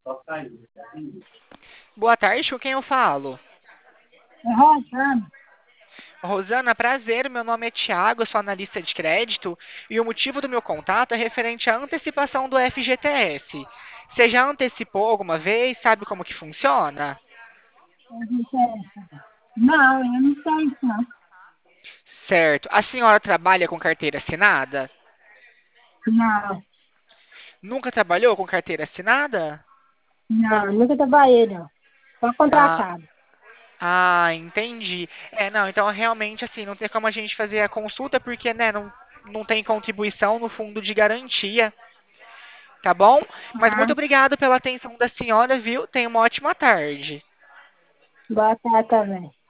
Boa tarde, com quem eu falo? É Rosana. Rosana, prazer, meu nome é Thiago, eu sou analista de crédito e o motivo do meu contato é referente à antecipação do FGTS. Você já antecipou alguma vez? Sabe como que funciona? Não, eu não sei isso, não. Certo. A senhora trabalha com carteira assinada? Não, Nunca trabalhou com carteira assinada? não, nunca trabalhei, não. Só Ah, contratado. entendi. Não, então realmente assim, não tem como a gente fazer a consulta porque, né, não tem contribuição no fundo de garantia, tá bom? Mas muito Ah, obrigado pela atenção da senhora, viu? Tenha uma ótima tarde. boa tarde também.